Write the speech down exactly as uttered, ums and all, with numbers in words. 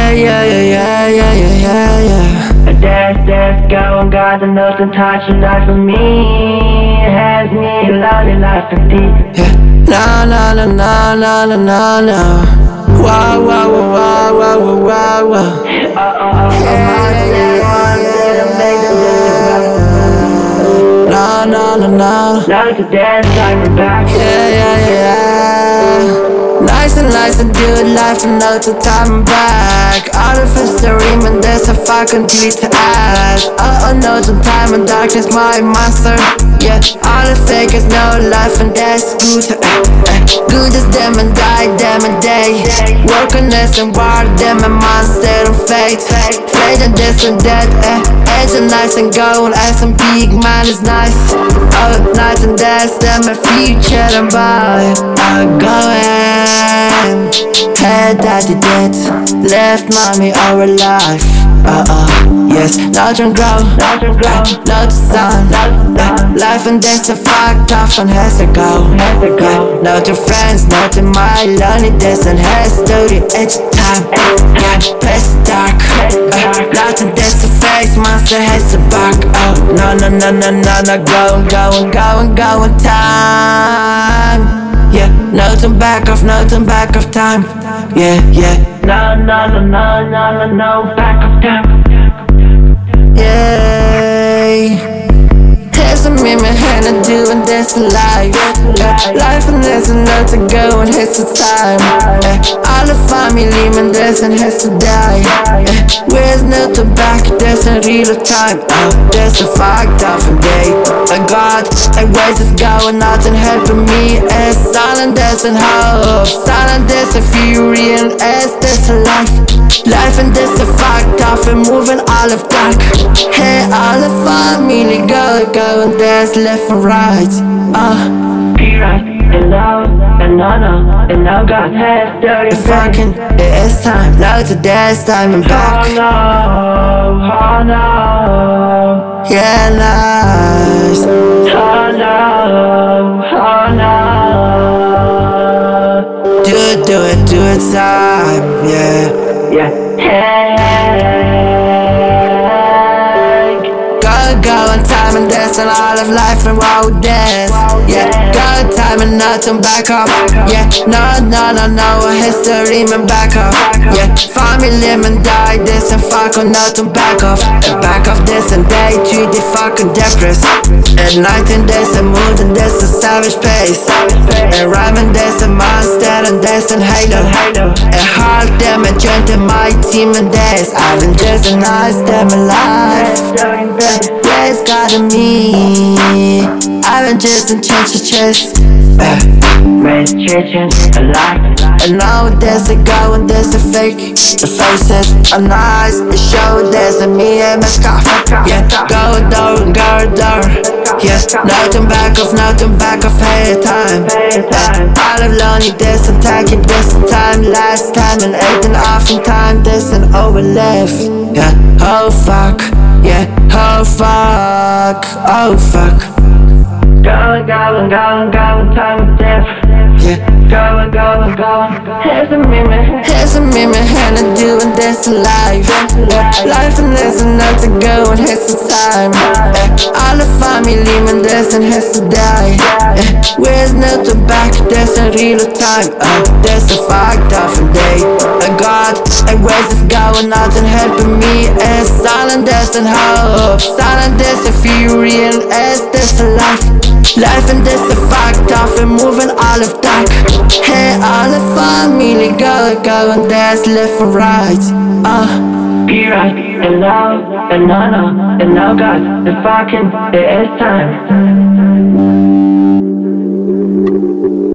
Yeah, yeah, yeah, yeah, yeah, yeah, yeah, yeah. A dash, dash, going, got nothing touching life for me. Has me lonely life for deep. Yeah, no, no, no, no, no, no, no, no. Wow, wow, wow, wow, wow, wow, wow, wow. Uh, uh, uh, yeah, yeah, yeah, yeah. No, no, no, no. Now to dance, I'm back. Yeah, yeah, yeah, yeah. Nice and nice and good life and no to time back. All of history, man, there's a fucking delete to ass. Oh, oh, no to time and darkness, my monster. Yeah, all the fake is no life and that's good. Uh, uh, good as them and die, them and day. Work on this and war, them and monster and fate. Fate and this and that. Uh, edge and nice and gold, as and big man is nice. All the nights and that's them and future and by. I'm going. Head daddy dead, left mommy all alive. Uh uh, yes, now don't grow, now to sun. Uh, life and death's a fucked off and has to go. Yeah, no to friends, no to my loneliness and has to the edge of time. Yeah, press dark. Uh, now to death's a face, monster has to bark. Oh, no, no, no, no, no, no, go and go and go and go in time. Yeah, no turn back off, no turn back off time. Yeah, yeah. No, no, no, no, no, no, no, back of time. Yeah. Here's a me, my hand to do and that's life. Yeah. Life and there's enough to go and here's the time. Yeah. All the family, man, there's and has to die. Yeah. Where's no to back, there's a real time. Oh, there's a fucked off and day. A God, I ways is going out and helping me. As silent as and hope, silent as a fury and as there's a life. Life and this a fucked off and moving all of dark. Hey, all the family go, go and dance left and right. Uh, Be right and love and no, no, and now God has dirty it's fucking, it is time, now to dance time and back. Oh no, oh no. Yeah, nice. Oh no, oh no. Do it, do it, do it time, yeah. Yeah. Hey. Go, go in time and dance and all of life and roll dance. Yeah, go in time and nothing back up. Yeah, no, no, no, no, history man back up. Yeah, family live and die this and fuck on nothing back off. And back off this and day to the fucking depressed. At night and there's a mood and there's a savage pace. And rhyming there's a monster and there's an halo. And hard them and joined in my team and days. I've been just a nice them alive. Yeah, it's gotta me. I've been just in church to chest. Registration alive. And now there's a go and there's a fake. The faces are nice. The show there's a me and my scarf. Yeah, go door and go door. Yeah, nothing back off, nothing back off. Hey, time. Yeah, all of lonely this attacking this time. Last time and eighteen off in time. This and over left. Yeah, oh fuck. Yeah, oh fuck. Oh fuck. Going, going, going, going, time of death. Yeah. Going, going, going. Here's a mimic. Here's a me, my hand to do and that's life. Yeah. Life and there's enough to go and here's the time. Yeah. All the family man, there's and has to die. Yeah. Where's no to back, there's a real time. Uh, there's a fucked off day. A God, and where's this going out and helping me? As silent as and hope, silent as a fury and as there's a life. Life and this a fucked off and moving all of dark. Hey, all the family go, go and dance left and right. Uh, Be right and love and no, no, and now God, the fucking, it is time.